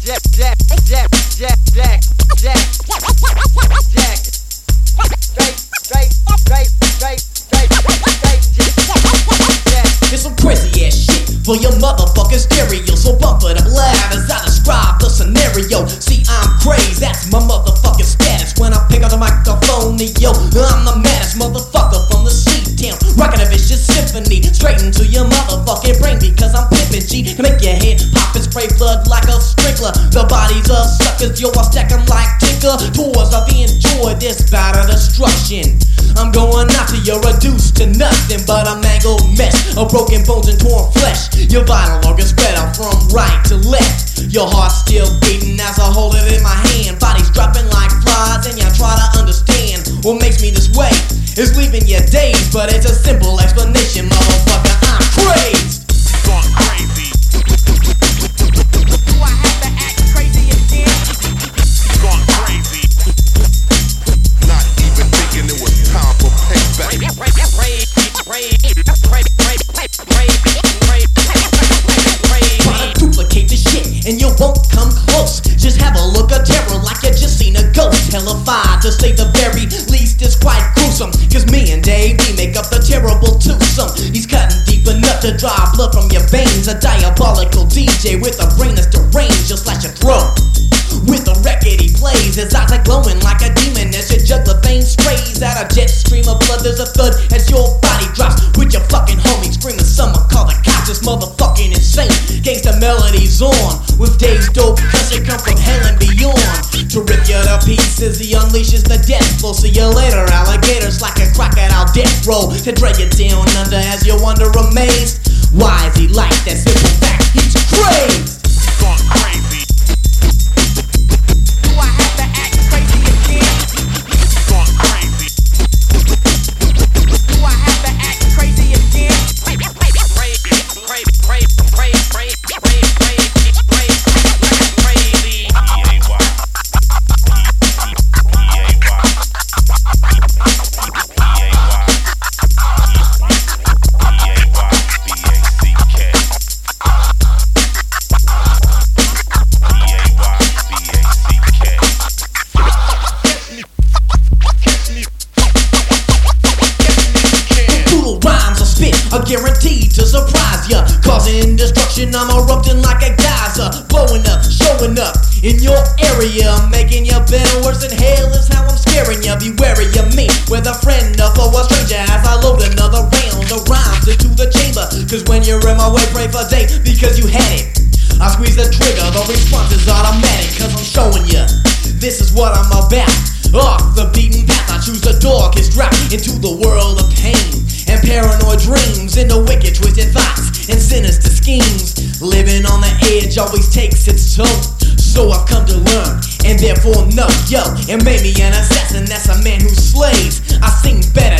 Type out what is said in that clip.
It's some crazy ass shit for your motherfucking stereo. So bump it up loud as I describe the scenario. See, I'm crazy, that's my motherfucking status. When I pick up the microphone, yo, I'm the maddest motherfucker from the C-Town, rockin' a vicious symphony straight into your motherfucking brain because I'm pimpin' G. Can make your head pop and spray blood like a sprinkler. The bodies of suckers, yo, I stack 'em like Tinker. Tours of enjoy this bout of destruction. I'm going after you, reduced to nothing but a mangled mess of broken bones and torn flesh. Your vital organs spread out from right to left. Your heart's still beating as I hold it in my hand. Body's dropping like flies and you try to understand what makes me this way. It's leaving you dazed, but it's a simple explanation, motherfucker, I'm crazed. Gone crazy. Do I have to act crazy again? Gone crazy. Not even thinking it was time for payback. Try to duplicate the shit and you won't come close. Just have a look of terror like you just seen a ghost. Hellified to say the very least is quite gruesome. Cause me and Dave, we make up the terrible twosome. He's cutting deep enough to draw blood from your veins. A diabolical DJ with a brain that's deranged, just slash your throat. With the record he plays, his eyes are glowing like a demon as your jugular vein sprays out a jet stream of blood. There's a thud as your body drops with your fucking homie screaming. Someone call the cops, it's motherfucking insane. Gangsta melodies on with Dave's dope cause they come from hell and beyond. To rip you to pieces, he unleashes the death flow. See you later, alligators like a crocodile death row. To drag you down under as you wonder amazed. Why is he like that? Simple fact, he's crazed. Gone crazy. Do I have to act crazy again? Gone crazy. Do I have to act crazy again? Guaranteed to surprise ya, causing destruction. I'm erupting like a geyser, blowing up, showing up in your area, making you better, worse than hell is how I'm scaring ya. Be wary of me, with a friend or a stranger, as I load another round of rhymes into the chamber. Cause when you're in my way, pray for day, because you had it. I squeeze the trigger, the response is automatic, cause I'm showing ya, this is what I'm about. Off the beaten path, I choose the darkest route into the world of pain and paranoid dreams, into wicked twisted thoughts and sinister schemes. Living on the edge always takes its toll, so I've come to learn and therefore know, yo, it made me an assassin. That's a man who slays. I sing better